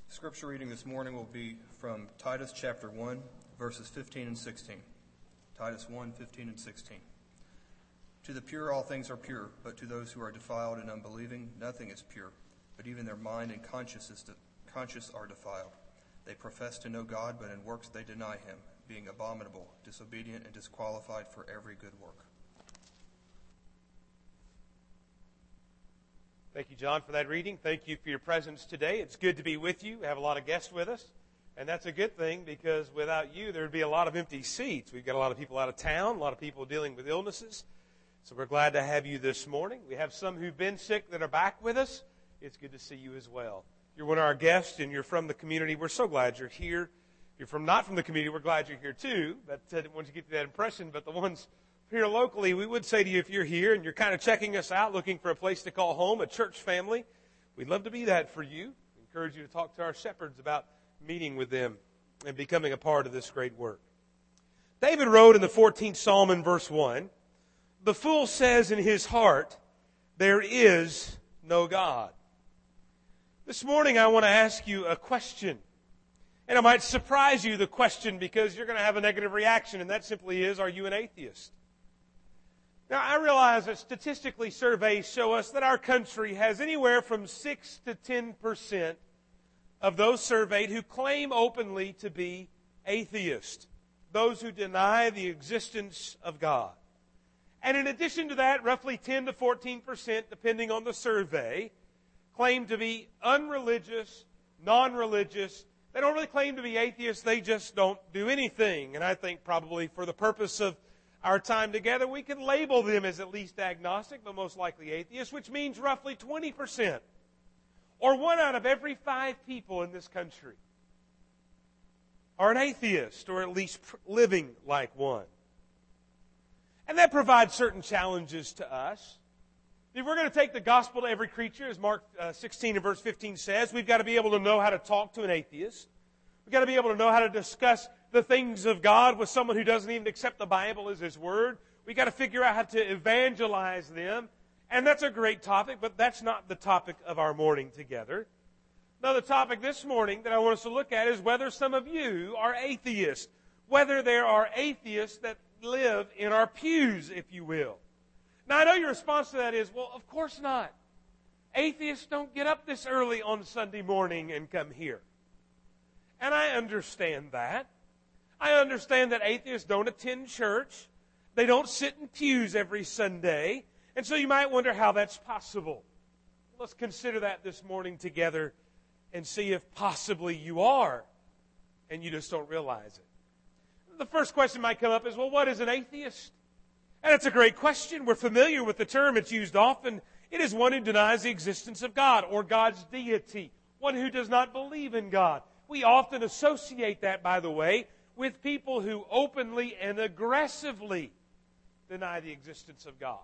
Scripture reading this morning will be from Titus chapter 1, verses 15 and 16. Titus 1, 15 and 16. To the pure all things are pure, but to those who are defiled and unbelieving nothing is pure, but even their mind and conscience are defiled. They profess to know God, but in works they deny him, being abominable, disobedient, and disqualified for every good work. Thank you, John, for that reading. Thank you for your presence today. It's good to be with you. We have a lot of guests with us, and that's a good thing because without you, there would be a lot of empty seats. We've got a lot of people out of town, a lot of people dealing with illnesses, so we're glad to have you this morning. We have some who've been sick that are back with us. It's good to see you as well. You're one of our guests, and you're from the community. We're so glad you're here. If you're not from the community, we're glad you're here too. But I didn't want you to get that impression, but the ones here locally, we would say to you, if you're here and you're kind of checking us out, looking for a place to call home, a church family, we'd love to be that for you. We encourage you to talk to our shepherds about meeting with them and becoming a part of this great work. David wrote in the 14th Psalm in verse 1, "The fool says in his heart, there is no God." This morning I want to ask you a question. And it might surprise you, the question, because you're going to have a negative reaction, and that simply is, are you an atheist? Now, I realize that statistically surveys show us that our country has anywhere from 6 to 10% of those surveyed who claim openly to be atheist, those who deny the existence of God. And in addition to that, roughly 10 to 14%, depending on the survey, claim to be unreligious, non-religious. They don't really claim to be atheists, they just don't do anything. And I think probably for the purpose of our time together, we can label them as at least agnostic, but most likely atheist, which means roughly 20%, or 1 out of every 5 people in this country are an atheist, or at least living like one. And that provides certain challenges to us. If we're going to take the gospel to every creature, as Mark 16 and verse 15 says, we've got to be able to know how to talk to an atheist. We've got to be able to know how to discuss the things of God with someone who doesn't even accept the Bible as His Word. We've got to figure out how to evangelize them. And that's a great topic, but that's not the topic of our morning together. Now, the topic this morning that I want us to look at is whether some of you are atheists. Whether there are atheists that live in our pews, if you will. Now, I know your response to that is, well, of course not. Atheists don't get up this early on Sunday morning and come here. And I understand that. I understand that atheists don't attend church. They don't sit in pews every Sunday. And so you might wonder how that's possible. Let's consider that this morning together and see if possibly you are and you just don't realize it. The first question might come up is, well, what is an atheist? And it's a great question. We're familiar with the term. It's used often. It is one who denies the existence of God or God's deity, one who does not believe in God. We often associate that, by the way, with people who openly and aggressively deny the existence of God.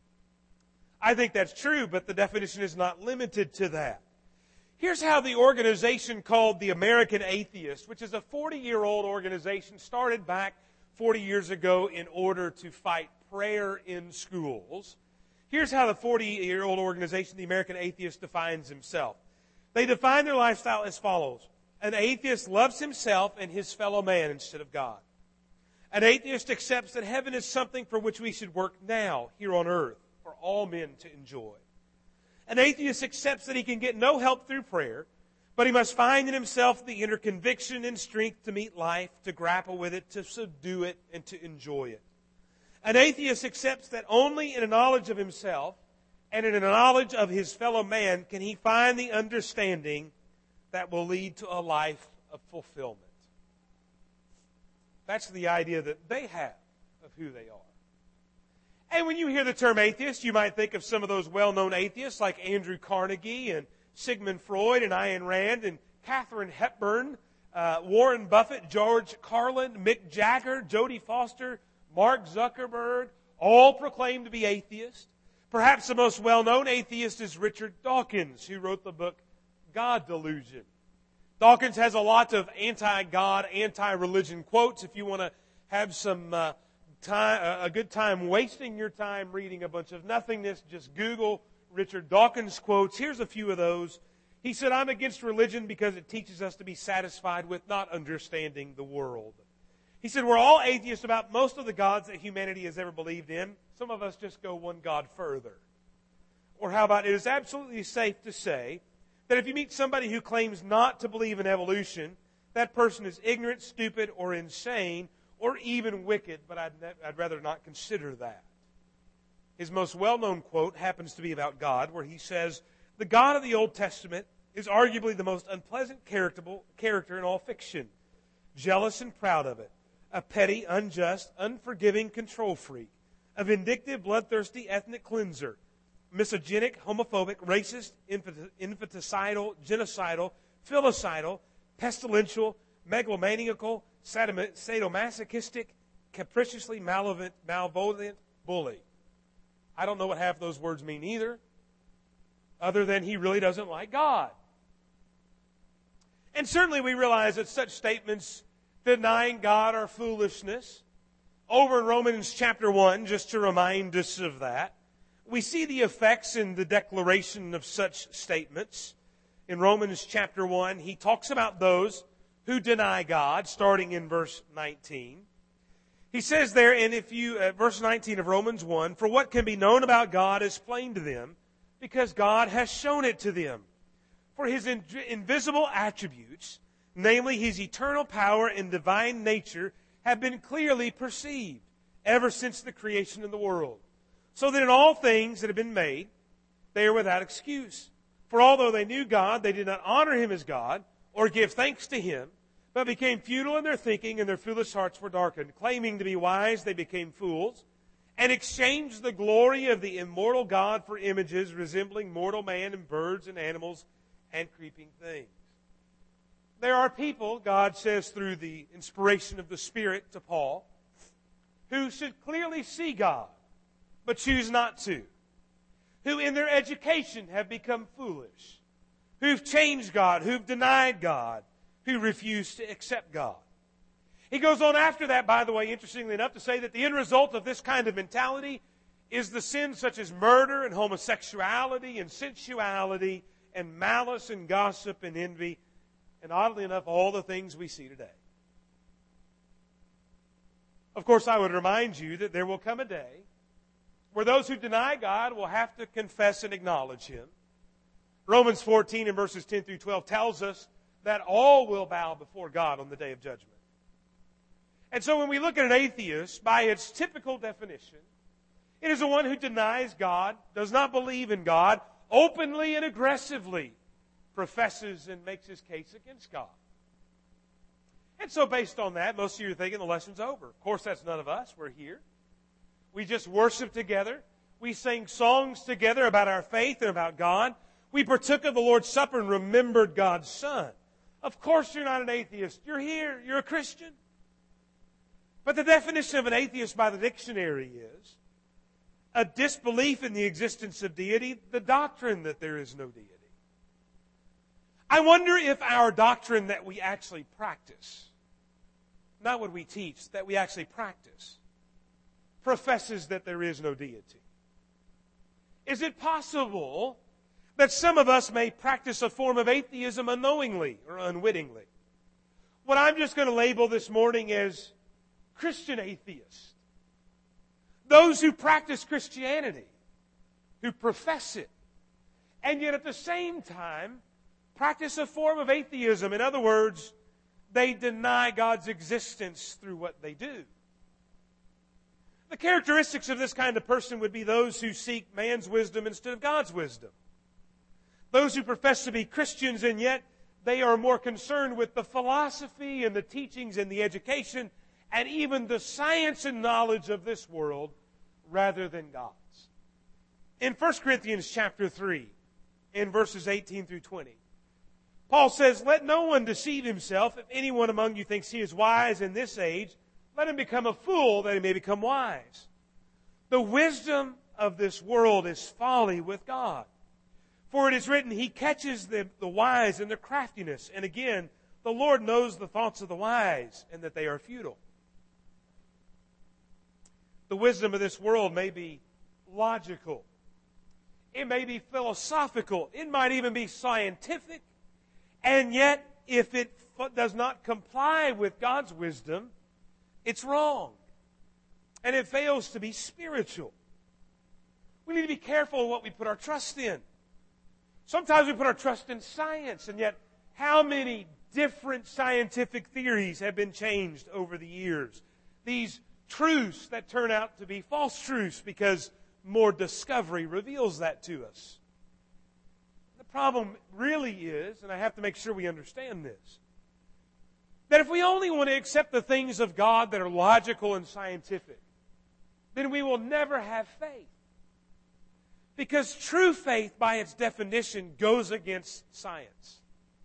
I think that's true, but the definition is not limited to that. Here's how the organization called the American Atheist, which is a 40-year-old organization, started back 40 years ago in order to fight prayer in schools. Here's how the 40-year-old organization, the American Atheist, defines himself. They define their lifestyle as follows. An atheist loves himself and his fellow man instead of God. An atheist accepts that heaven is something for which we should work now, here on earth, for all men to enjoy. An atheist accepts that he can get no help through prayer, but he must find in himself the inner conviction and strength to meet life, to grapple with it, to subdue it, and to enjoy it. An atheist accepts that only in a knowledge of himself and in a knowledge of his fellow man can he find the understanding that will lead to a life of fulfillment. That's the idea that they have of who they are. And when you hear the term atheist, you might think of some of those well-known atheists like Andrew Carnegie and Sigmund Freud and Ayn Rand and Katharine Hepburn, Warren Buffett, George Carlin, Mick Jagger, Jodie Foster, Mark Zuckerberg, all proclaim to be atheists. Perhaps the most well-known atheist is Richard Dawkins, who wrote the book God Delusion. Dawkins has a lot of anti-God, anti-religion quotes. If you want to have some a good time wasting your time reading a bunch of nothingness, just Google Richard Dawkins quotes. Here's a few of those. He said, I'm against religion because it teaches us to be satisfied with not understanding the world. He said, we're all atheists about most of the gods that humanity has ever believed in. Some of us just go one God further. Or how about, it is absolutely safe to say that if you meet somebody who claims not to believe in evolution, that person is ignorant, stupid, or insane, or even wicked, but I'd rather not consider that. His most well-known quote happens to be about God, where he says, the God of the Old Testament is arguably the most unpleasant character in all fiction. Jealous and proud of it. A petty, unjust, unforgiving control freak. A vindictive, bloodthirsty ethnic cleanser. Misogynic, homophobic, racist, infanticidal, genocidal, filicidal, pestilential, megalomaniacal, sadomasochistic, capriciously malevolent bully. I don't know what half of those words mean either, other than he really doesn't like God. And certainly we realize that such statements denying God are foolishness. Over in Romans chapter 1, just to remind us of that, we see the effects in the declaration of such statements. In Romans chapter 1, he talks about those who deny God, starting in verse 19. He says there, verse 19 of Romans 1, for what can be known about God is plain to them, because God has shown it to them. For His invisible attributes, namely His eternal power and divine nature, have been clearly perceived ever since the creation of the world. So that in all things that have been made, they are without excuse. For although they knew God, they did not honor Him as God, or give thanks to Him, but became futile in their thinking, and their foolish hearts were darkened. Claiming to be wise, they became fools, and exchanged the glory of the immortal God for images resembling mortal man and birds and animals and creeping things. There are people, God says through the inspiration of the Spirit to Paul, who should clearly see God, but choose not to. Who in their education have become foolish. Who've changed God, who've denied God, who refuse to accept God. He goes on after that, by the way, interestingly enough, to say that the end result of this kind of mentality is the sins such as murder and homosexuality and sensuality and malice and gossip and envy, and oddly enough, all the things we see today. Of course, I would remind you that there will come a day where those who deny God will have to confess and acknowledge Him. Romans 14 and verses 10 through 12 tells us that all will bow before God on the day of judgment. And so when we look at an atheist, by its typical definition, it is the one who denies God, does not believe in God, openly and aggressively professes and makes his case against God. And so based on that, most of you are thinking the lesson's over. Of course, that's none of us. We're here. We just worship together. We sang songs together about our faith and about God. We partook of the Lord's Supper and remembered God's Son. Of course you're not an atheist. You're here. You're a Christian. But the definition of an atheist by the dictionary is a disbelief in the existence of deity, the doctrine that there is no deity. I wonder if our doctrine that we actually practice, not what we teach, that we actually practice, professes that there is no deity. Is it possible that some of us may practice a form of atheism unknowingly or unwittingly? What I'm just going to label this morning as Christian atheists. Those who practice Christianity, who profess it, and yet at the same time practice a form of atheism. In other words, they deny God's existence through what they do. The characteristics of this kind of person would be those who seek man's wisdom instead of God's wisdom. Those who profess to be Christians and yet they are more concerned with the philosophy and the teachings and the education and even the science and knowledge of this world rather than God's. In 1 Corinthians chapter 3, in verses 18 through 20, Paul says, let no one deceive himself. If anyone among you thinks he is wise in this age, let him become a fool that he may become wise. The wisdom of this world is folly with God. For it is written, He catches the wise in their craftiness. And again, the Lord knows the thoughts of the wise and that they are futile. The wisdom of this world may be logical. It may be philosophical. It might even be scientific. And yet, if it does not comply with God's wisdom, it's wrong. And it fails to be spiritual. We need to be careful of what we put our trust in. Sometimes we put our trust in science, and yet how many different scientific theories have been changed over the years? These truths that turn out to be false truths because more discovery reveals that to us. The problem really is, and I have to make sure we understand this, that if we only want to accept the things of God that are logical and scientific, then we will never have faith. Because true faith, by its definition, goes against science.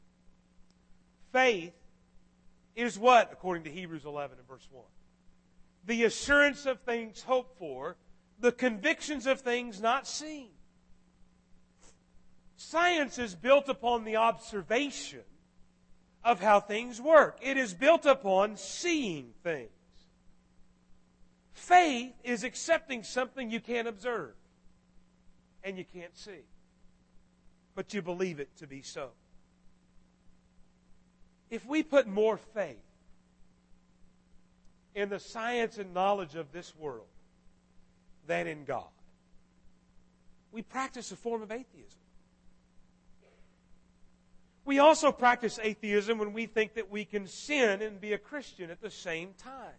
Faith is what, according to Hebrews 11 and verse 1? The assurance of things hoped for, the convictions of things not seen. Science is built upon the observation of how things work. It is built upon seeing things. Faith is accepting something you can't observe and you can't see, but you believe it to be so. If we put more faith in the science and knowledge of this world than in God, we practice a form of atheism. We also practice atheism when we think that we can sin and be a Christian at the same time.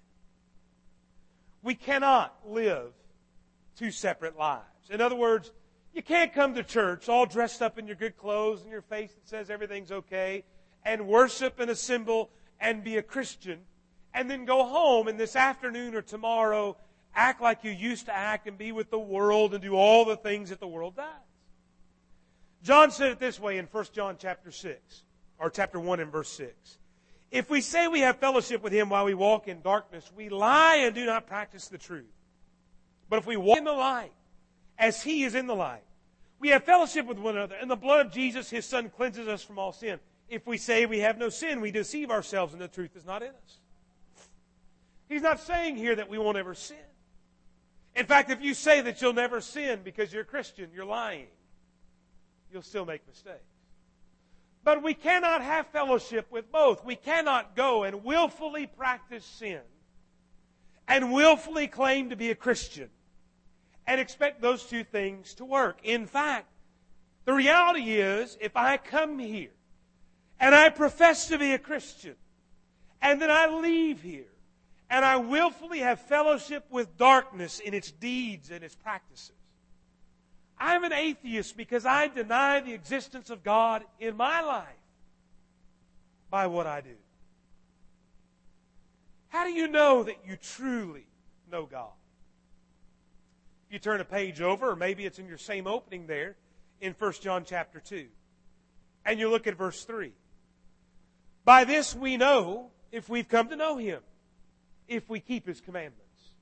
We cannot live two separate lives. In other words, you can't come to church all dressed up in your good clothes and your face that says everything's okay and worship and assemble and be a Christian and then go home and this afternoon or tomorrow act like you used to act and be with the world and do all the things that the world does. John said it this way in 1 John chapter 6, or chapter 1 and verse 6. If we say we have fellowship with Him while we walk in darkness, we lie and do not practice the truth. But if we walk in the light, as He is in the light, we have fellowship with one another, and the blood of Jesus, His Son, cleanses us from all sin. If we say we have no sin, we deceive ourselves, and the truth is not in us. He's not saying here that we won't ever sin. In fact, if you say that you'll never sin because you're a Christian, you're lying. You'll still make mistakes. But we cannot have fellowship with both. We cannot go and willfully practice sin and willfully claim to be a Christian and expect those two things to work. In fact, the reality is, if I come here and I profess to be a Christian and then I leave here and I willfully have fellowship with darkness in its deeds and its practices, I'm an atheist because I deny the existence of God in my life by what I do. How do you know that you truly know God? If you turn a page over, or maybe it's in your same opening there, in 1 John chapter 2, and you look at verse 3. By this we know if we've come to know Him, if we keep His commandments.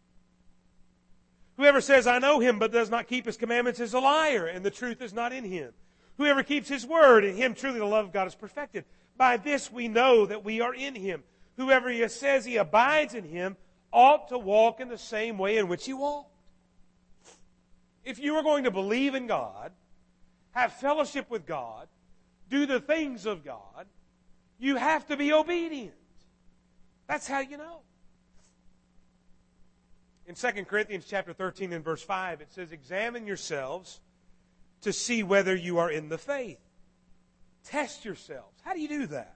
Whoever says, I know Him, but does not keep His commandments is a liar, and the truth is not in him. Whoever keeps His word, in him truly the love of God is perfected. By this we know that we are in Him. Whoever says he abides in Him ought to walk in the same way in which He walked. If you are going to believe in God, have fellowship with God, do the things of God, you have to be obedient. That's how you know. In 2 Corinthians chapter 13 and verse 5, it says, examine yourselves to see whether you are in the faith. Test yourselves. How do you do that?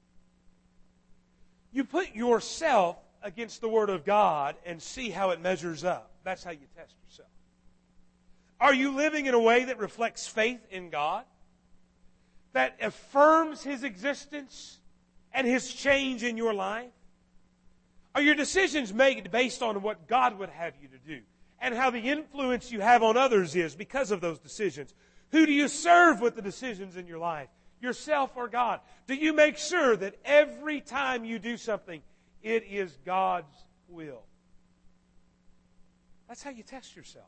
You put yourself against the Word of God and see how it measures up. That's how you test yourself. Are you living in a way that reflects faith in God? That affirms His existence and His change in your life? Are your decisions made based on what God would have you to do and how the influence you have on others is because of those decisions? Who do you serve with the decisions in your life? Yourself or God? Do you make sure that every time you do something, it is God's will? That's how you test yourself.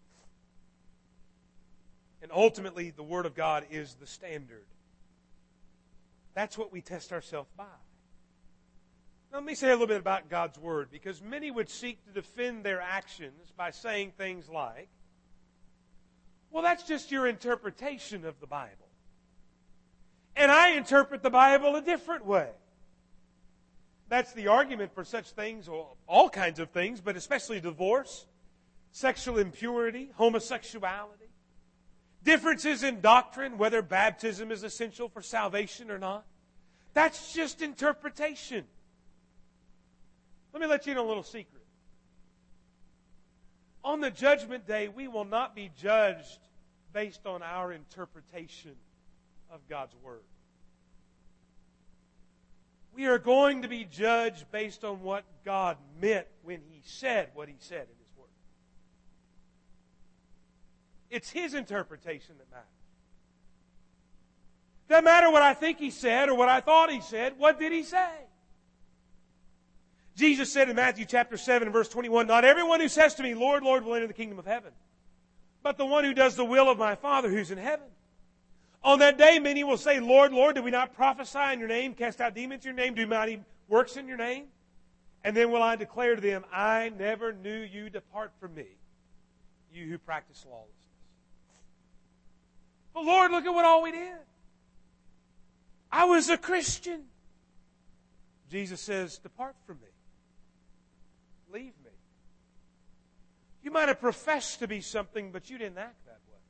And ultimately, the Word of God is the standard. That's what we test ourselves by. Now, let me say a little bit about God's Word, because many would seek to defend their actions by saying things like, Well, that's just your interpretation of the Bible. And I interpret the Bible a different way. That's the argument for such things, or all kinds of things, but especially divorce, sexual impurity, homosexuality, differences in doctrine, whether baptism is essential for salvation or not. That's just interpretation. Let me let you in a little secret. On the judgment day, we will not be judged based on our interpretation of God's Word. We are going to be judged based on what God meant when He said what He said in His Word. It's His interpretation that matters. Doesn't matter what I think He said or what I thought He said. What did He say? Jesus said in Matthew chapter 7 and verse 21, "Not everyone who says to me, 'Lord, Lord,' will enter the kingdom of heaven, but the one who does the will of my Father who's in heaven. On that day many will say, 'Lord, Lord, did we not prophesy in your name, cast out demons in your name, do mighty works in your name?' And then will I declare to them, 'I never knew you, depart from me, you who practice lawlessness.'" But Lord, look at what all we did. I was a Christian. Jesus says, "Depart from me. Leave me." You might have professed to be something, but you didn't act that way.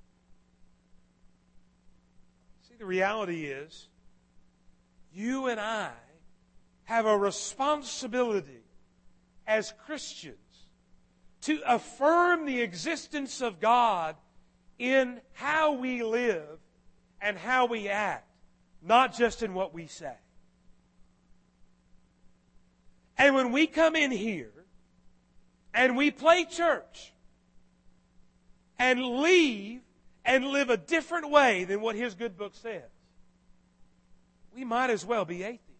See, the reality is, you and I have a responsibility as Christians to affirm the existence of God in how we live and how we act, not just in what we say. And when we come in here and we play church and leave and live a different way than what His good book says, we might as well be atheists.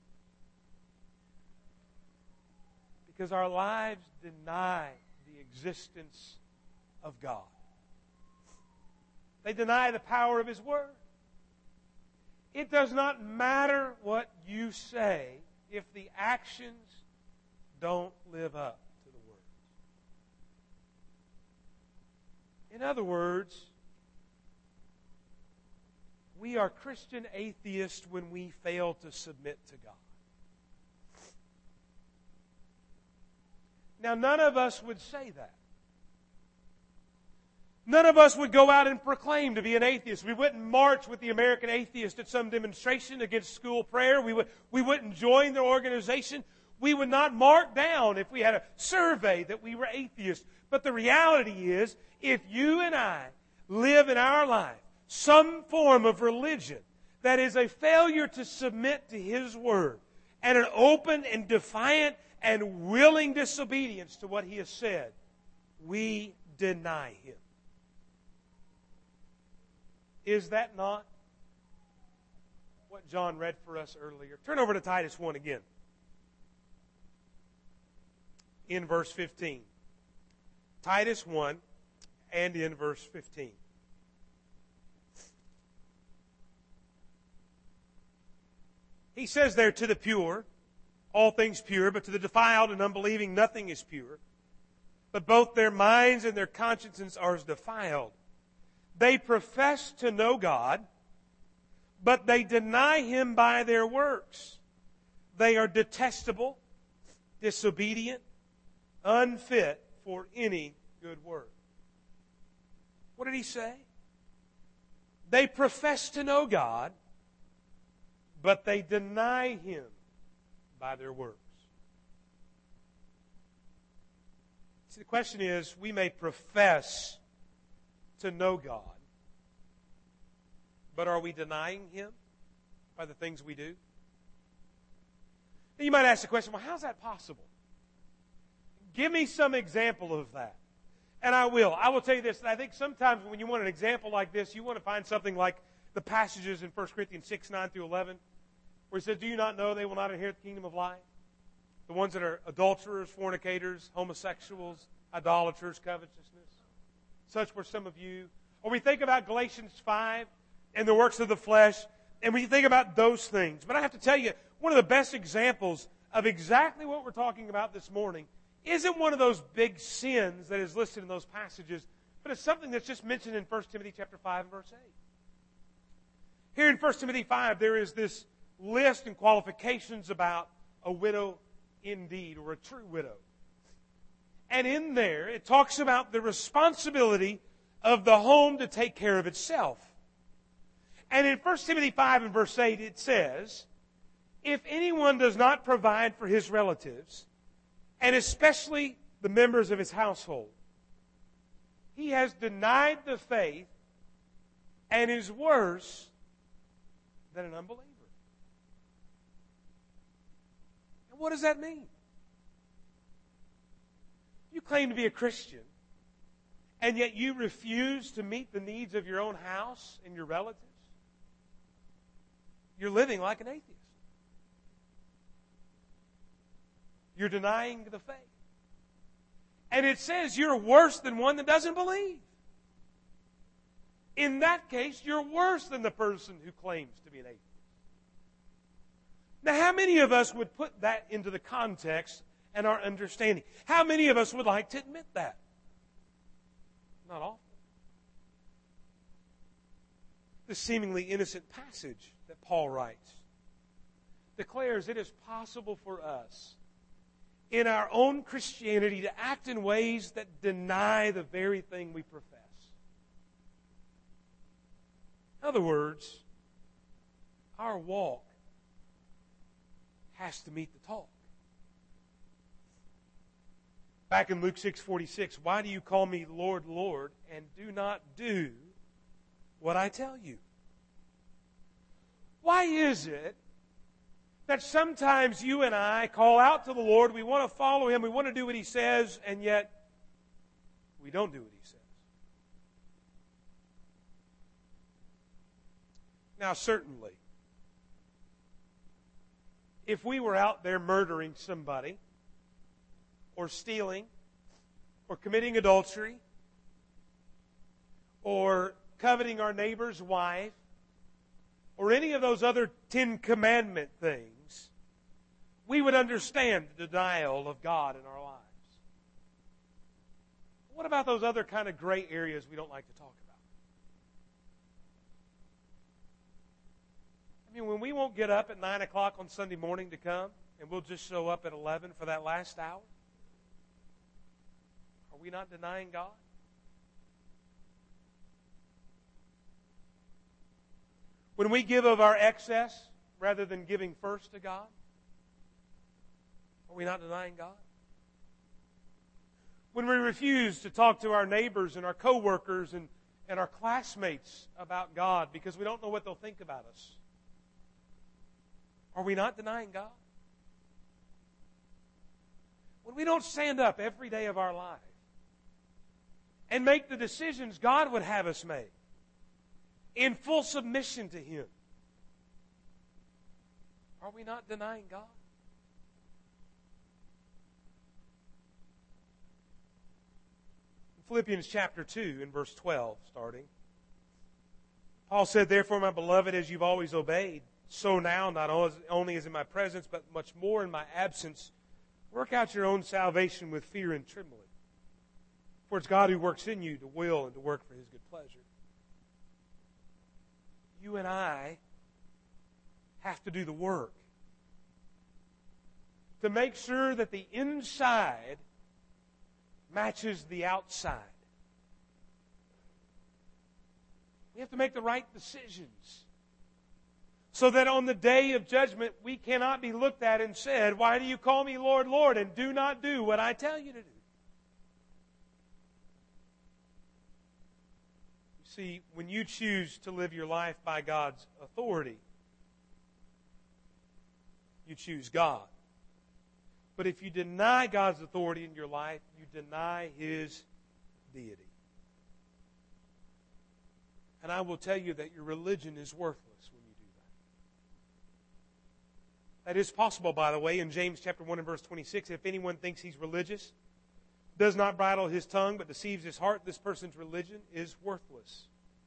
Because our lives deny the existence of God. They deny the power of His Word. It does not matter what you say if the actions don't live up to the words. In other words, we are Christian atheists when we fail to submit to God. Now, none of us would say that. None of us would go out and proclaim to be an atheist. We wouldn't march with the American Atheist at some demonstration against school prayer. We wouldn't join their organization. We would not mark down if we had a survey that we were atheists. But the reality is, if you and I live in our life some form of religion that is a failure to submit to His Word and an open and defiant and willing disobedience to what He has said, we deny Him. Is that not what John read for us earlier? Turn over to Titus 1 again. In verse 15. Titus 1 and in verse 15. He says there, "To the pure, all things pure, but to the defiled and unbelieving nothing is pure. But both their minds and their consciences are defiled. They profess to know God, but they deny Him by their works. They are detestable, disobedient, unfit for any good work." What did he say? They profess to know God, but they deny Him by their works. See, the question is, we may profess to know God, but are we denying Him by the things we do? Now you might ask the question, well, how's that possible? Give me some example of that. And I will. I will tell you this. I think sometimes when you want an example like this, you want to find something like the passages in 1 Corinthians 6, 9 through 11, where He says, "Do you not know they will not inherit the kingdom of light?" The ones that are adulterers, fornicators, homosexuals, idolaters, covetousness. Such were some of you. Or we think about Galatians 5 and the works of the flesh, and we think about those things. But I have to tell you, one of the best examples of exactly what we're talking about this morning isn't one of those big sins that is listed in those passages, but it's something that's just mentioned in 1 Timothy chapter 5 and verse 8. Here in 1 Timothy 5, there is this list and qualifications about a widow indeed, or a true widow. And in there, it talks about the responsibility of the home to take care of itself. And in 1 Timothy 5 and verse 8, it says, if anyone does not provide for his relatives, and especially the members of his household, he has denied the faith and is worse than an unbeliever. And what does that mean? You claim to be a Christian, and yet you refuse to meet the needs of your own house and your relatives? You're living like an atheist. You're denying the faith. And it says you're worse than one that doesn't believe. In that case, you're worse than the person who claims to be an atheist. Now, how many of us would put that into the context and our understanding? How many of us would like to admit that? Not often. The seemingly innocent passage that Paul writes declares it is possible for us in our own Christianity to act in ways that deny the very thing we profess. In other words, our walk has to meet the talk. Back in Luke 6:46, why do you call me Lord, Lord, and do not do what I tell you? Why is it that sometimes you and I call out to the Lord, we want to follow Him, we want to do what He says, and yet we don't do what He says? Now, certainly, if we were out there murdering somebody, or stealing, or committing adultery, or coveting our neighbor's wife, or any of those other 10 Commandment things, we would understand the denial of God in our lives. What about those other kind of gray areas we don't like to talk about? I mean, when we won't get up at 9 o'clock on Sunday morning to come, and we'll just show up at 11 for that last hour, are we not denying God? When we give of our excess rather than giving first to God, are we not denying God? When we refuse to talk to our neighbors and our coworkers and our classmates about God because we don't know what they'll think about us, are we not denying God? When we don't stand up every day of our life and make the decisions God would have us make in full submission to Him, are we not denying God? In Philippians chapter 2 and verse 12 starting, Paul said, therefore, my beloved, as you've always obeyed, so now, not only as in my presence, but much more in my absence, work out your own salvation with fear and trembling. For it's God who works in you to will and to work for His good pleasure. You and I have to do the work to make sure that the inside matches the outside. We have to make the right decisions so that on the day of judgment we cannot be looked at and said, why do you call me Lord, Lord, and do not do what I tell you to do? See, when you choose to live your life by God's authority, you choose God. But if you deny God's authority in your life, you deny His deity. And I will tell you that your religion is worthless when you do that. That is possible, by the way, in James chapter 1 and verse 26. If anyone thinks he's religious, does not bridle his tongue, but deceives his heart, this person's religion is worthless.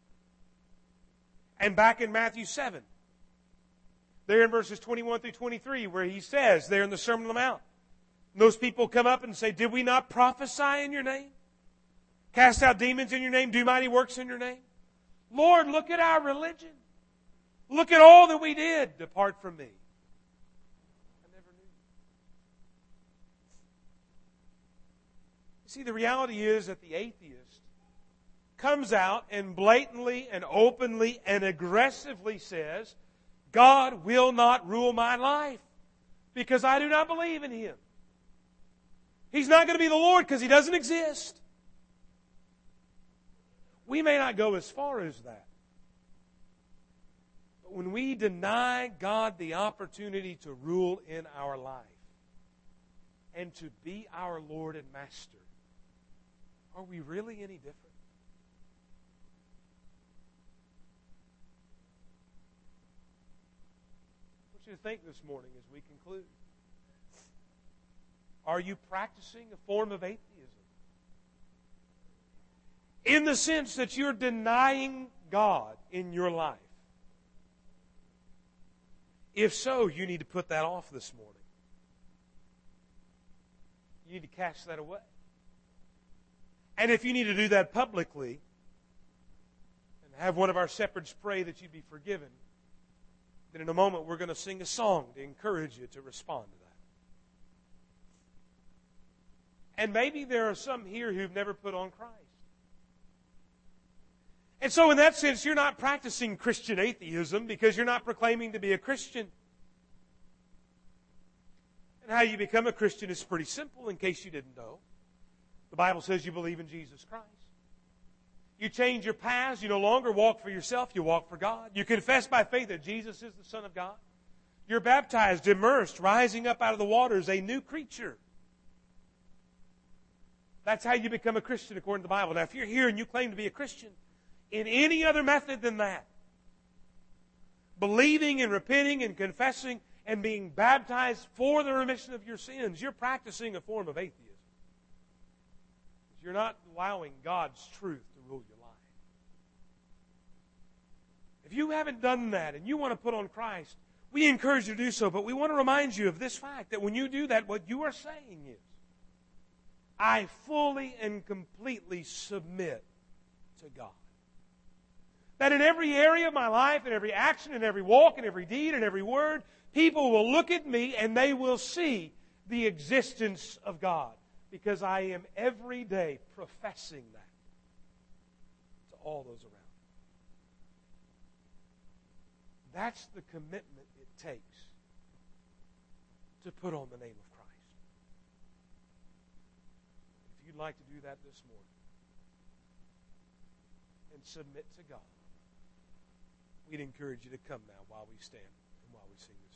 And back in Matthew 7, there in verses 21 through 23, where He says, there in the Sermon on the Mount, those people come up and say, did we not prophesy in your name? Cast out demons in your name, do mighty works in your name. Lord, look at our religion. Look at all that we did. Depart from me. I never knew you. See, the reality is that the atheist comes out and blatantly and openly and aggressively says, God will not rule my life because I do not believe in Him. He's not going to be the Lord because He doesn't exist. We may not go as far as that. But when we deny God the opportunity to rule in our life and to be our Lord and Master, are we really any different? I want you to think this morning as we conclude. Are you practicing a form of atheism? In the sense that you're denying God in your life. If so, you need to put that off this morning. You need to cast that away. And if you need to do that publicly, and have one of our shepherds pray that you'd be forgiven, then in a moment we're going to sing a song to encourage you to respond to that. And maybe there are some here who've never put on Christ. And so in that sense, you're not practicing Christian atheism because you're not proclaiming to be a Christian. And how you become a Christian is pretty simple, in case you didn't know. The Bible says you believe in Jesus Christ. You change your paths. You no longer walk for yourself. You walk for God. You confess by faith that Jesus is the Son of God. You're baptized, immersed, rising up out of the waters, a new creature. That's how you become a Christian according to the Bible. Now, if you're here and you claim to be a Christian in any other method than that, believing and repenting and confessing and being baptized for the remission of your sins, you're practicing a form of atheism. You're not allowing God's truth to rule your life. If you haven't done that and you want to put on Christ, we encourage you to do so, but we want to remind you of this fact, that when you do that, what you are saying is, I fully and completely submit to God. That in every area of my life, in every action, in every walk, in every deed, in every word, people will look at me and they will see the existence of God. Because I am every day professing that to all those around me. That's the commitment it takes to put on the name of Christ. If you'd like to do that this morning and submit to God, we'd encourage you to come now while we stand and while we sing this.